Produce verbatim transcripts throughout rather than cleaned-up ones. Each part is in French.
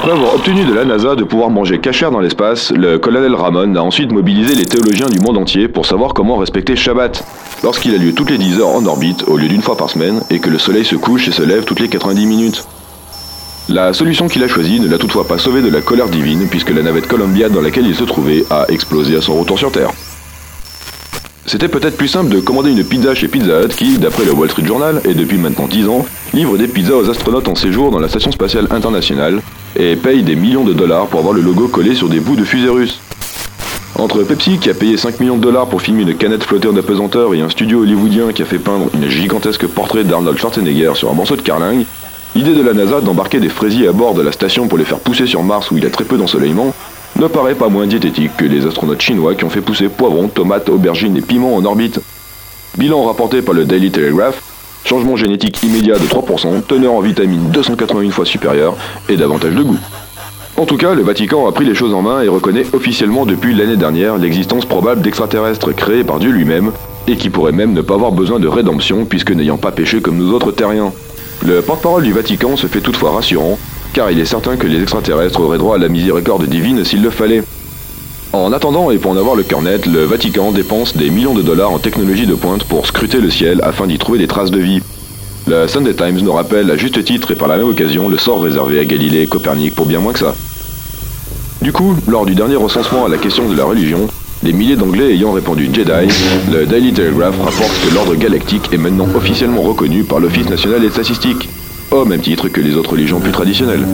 Après avoir obtenu de la NASA de pouvoir manger cachère dans l'espace, le colonel Ramon a ensuite mobilisé les théologiens du monde entier pour savoir comment respecter Shabbat, lorsqu'il a lieu toutes les dix heures en orbite au lieu d'une fois par semaine et que le soleil se couche et se lève toutes les quatre-vingt-dix minutes. La solution qu'il a choisie ne l'a toutefois pas sauvé de la colère divine puisque la navette Columbia dans laquelle il se trouvait a explosé à son retour sur Terre. C'était peut-être plus simple de commander une pizza chez Pizza Hut qui, d'après le Wall Street Journal, et depuis maintenant dix ans, livre des pizzas aux astronautes en séjour dans la Station Spatiale Internationale et paye des millions de dollars pour avoir le logo collé sur des bouts de fusée russe. Entre Pepsi qui a payé cinq millions de dollars pour filmer une canette flottée en apesanteur et un studio hollywoodien qui a fait peindre une gigantesque portrait d'Arnold Schwarzenegger sur un morceau de carlingue, l'idée de la NASA d'embarquer des fraisiers à bord de la station pour les faire pousser sur Mars où il y a très peu d'ensoleillement ne paraît pas moins diététique que les astronautes chinois qui ont fait pousser poivrons, tomates, aubergines et piments en orbite. Bilan rapporté par le Daily Telegraph, changement génétique immédiat de trois pour cent, teneur en vitamines deux cent quatre-vingt-un fois supérieure et davantage de goût. En tout cas, le Vatican a pris les choses en main et reconnaît officiellement depuis l'année dernière l'existence probable d'extraterrestres créés par Dieu lui-même et qui pourraient même ne pas avoir besoin de rédemption puisque n'ayant pas péché comme nous autres terriens. Le porte-parole du Vatican se fait toutefois rassurant, car il est certain que les extraterrestres auraient droit à la miséricorde divine s'il le fallait. En attendant et pour en avoir le cœur net, le Vatican dépense des millions de dollars en technologie de pointe pour scruter le ciel afin d'y trouver des traces de vie. Le Sunday Times nous rappelle à juste titre et par la même occasion le sort réservé à Galilée et Copernic pour bien moins que ça. Du coup, lors du dernier recensement à la question de la religion, les milliers d'Anglais ayant répondu Jedi, le Daily Telegraph rapporte que l'ordre galactique est maintenant officiellement reconnu par l'Office national des statistiques, au même titre que les autres religions plus traditionnelles.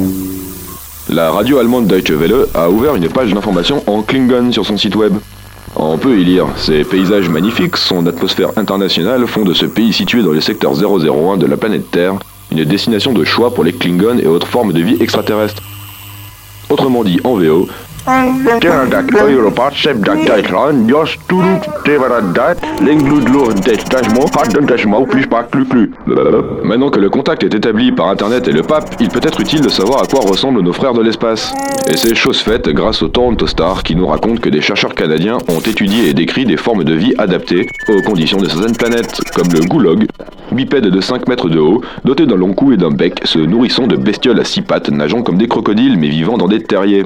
La radio allemande Deutsche Welle a ouvert une page d'information en Klingon sur son site web. On peut y lire « Ces paysages magnifiques, son atmosphère internationale font de ce pays situé dans le secteur zéro zéro un de la planète Terre une destination de choix pour les Klingons et autres formes de vie extraterrestres. » Autrement dit, en V O, maintenant que le contact est établi par Internet et le pape, il peut être utile de savoir à quoi ressemblent nos frères de l'espace. Et c'est chose faite grâce au Toronto Star qui nous raconte que des chercheurs canadiens ont étudié et décrit des formes de vie adaptées aux conditions de certaines planètes, comme le goulog, bipède de cinq mètres de haut, doté d'un long cou et d'un bec, se nourrissant de bestioles à six pattes, nageant comme des crocodiles mais vivant dans des terriers.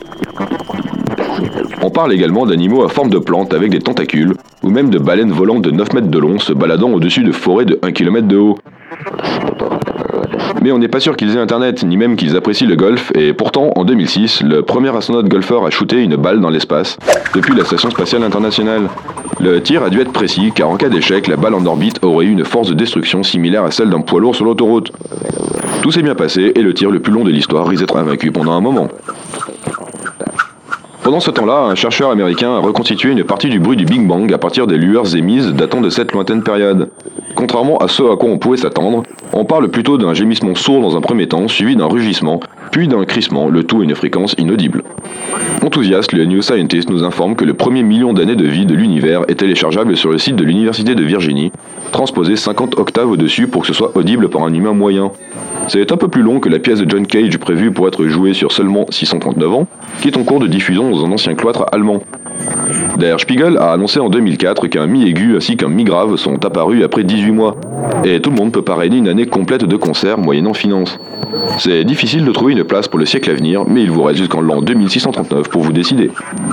On parle également d'animaux à forme de plantes avec des tentacules, ou même de baleines volantes de neuf mètres de long se baladant au-dessus de forêts de un kilomètre de haut. Mais on n'est pas sûr qu'ils aient internet, ni même qu'ils apprécient le golf, et pourtant, en deux mille six, le premier astronaute golfeur a shooté une balle dans l'espace, depuis la Station Spatiale Internationale. Le tir a dû être précis, car en cas d'échec, la balle en orbite aurait eu une force de destruction similaire à celle d'un poids lourd sur l'autoroute. Tout s'est bien passé, et le tir le plus long de l'histoire risque d'être invaincu pendant un moment. Pendant ce temps-là, un chercheur américain a reconstitué une partie du bruit du Big Bang à partir des lueurs émises datant de cette lointaine période. Contrairement à ce à quoi on pouvait s'attendre, on parle plutôt d'un gémissement sourd dans un premier temps, suivi d'un rugissement, puis d'un crissement, le tout à une fréquence inaudible. Enthousiaste, le New Scientist nous informe que le premier million d'années de vie de l'univers est téléchargeable sur le site de l'Université de Virginie, transposé cinquante octaves au-dessus pour que ce soit audible par un humain moyen. C'est un peu plus long que la pièce de John Cage prévue pour être jouée sur seulement six cent trente-neuf ans, qui est en cours de diffusion dans un ancien cloître allemand. Der Spiegel a annoncé en deux mille quatre qu'un mi aigu ainsi qu'un mi grave sont apparus après dix-huit mois, et tout le monde peut parrainer une année complète de concerts moyennant finance. C'est difficile de trouver une place pour le siècle à venir, mais il vous reste jusqu'en l'an deux mille six cent trente-neuf pour vous décider.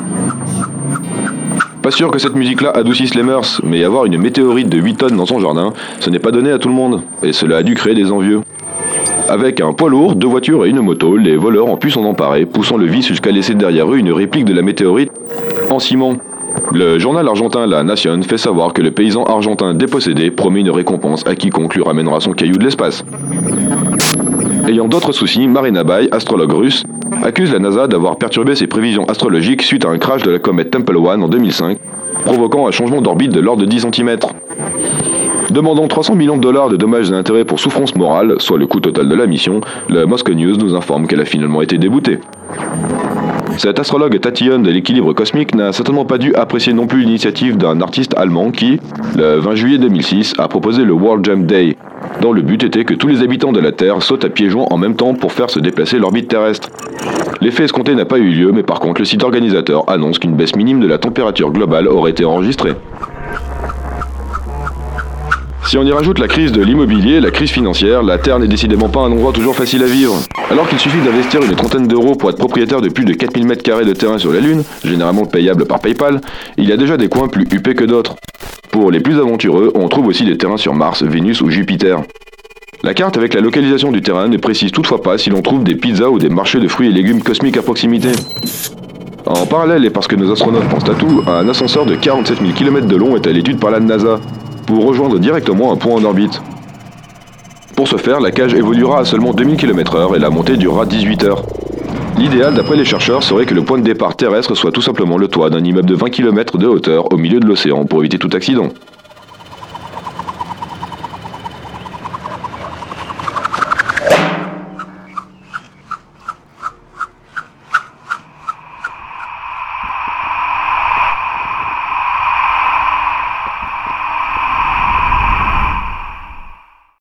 Pas sûr que cette musique-là adoucisse les mœurs, mais avoir une météorite de huit tonnes dans son jardin, ce n'est pas donné à tout le monde, et cela a dû créer des envieux. Avec un poids lourd, deux voitures et une moto, les voleurs ont pu s'en emparer, poussant le vice jusqu'à laisser derrière eux une réplique de la météorite en ciment. Le journal argentin La Nación fait savoir que le paysan argentin dépossédé promet une récompense à quiconque lui ramènera son caillou de l'espace. Ayant d'autres soucis, Marina Bay, astrologue russe, accuse la NASA d'avoir perturbé ses prévisions astrologiques suite à un crash de la comète Tempel One en deux mille cinq, provoquant un changement d'orbite de l'ordre de dix centimètres. Demandant trois cents millions de dollars de dommages et intérêts pour souffrance morale, soit le coût total de la mission, le Moscow News nous informe qu'elle a finalement été déboutée. Cet astrologue tatillonne de l'équilibre cosmique n'a certainement pas dû apprécier non plus l'initiative d'un artiste allemand qui, le vingt juillet deux mille six, a proposé le World Jump Day, dont le but était que tous les habitants de la Terre sautent à pieds joints en même temps pour faire se déplacer l'orbite terrestre. L'effet escompté n'a pas eu lieu, mais par contre le site organisateur annonce qu'une baisse minime de la température globale aurait été enregistrée. Si on y rajoute la crise de l'immobilier, la crise financière, la Terre n'est décidément pas un endroit toujours facile à vivre. Alors qu'il suffit d'investir une trentaine d'euros pour être propriétaire de plus de quatre mille mètres carrés de terrain sur la Lune, généralement payable par PayPal, il y a déjà des coins plus huppés que d'autres. Pour les plus aventureux, on trouve aussi des terrains sur Mars, Vénus ou Jupiter. La carte avec la localisation du terrain ne précise toutefois pas si l'on trouve des pizzas ou des marchés de fruits et légumes cosmiques à proximité. En parallèle, et parce que nos astronautes pensent à tout, un ascenseur de quarante-sept mille kilomètres de long est à l'étude par la NASA, pour rejoindre directement un point en orbite. Pour ce faire, la cage évoluera à seulement deux mille kilomètres heure et la montée durera dix-huit heures. L'idéal, d'après les chercheurs, serait que le point de départ terrestre soit tout simplement le toit d'un immeuble de vingt kilomètres de hauteur au milieu de l'océan pour éviter tout accident.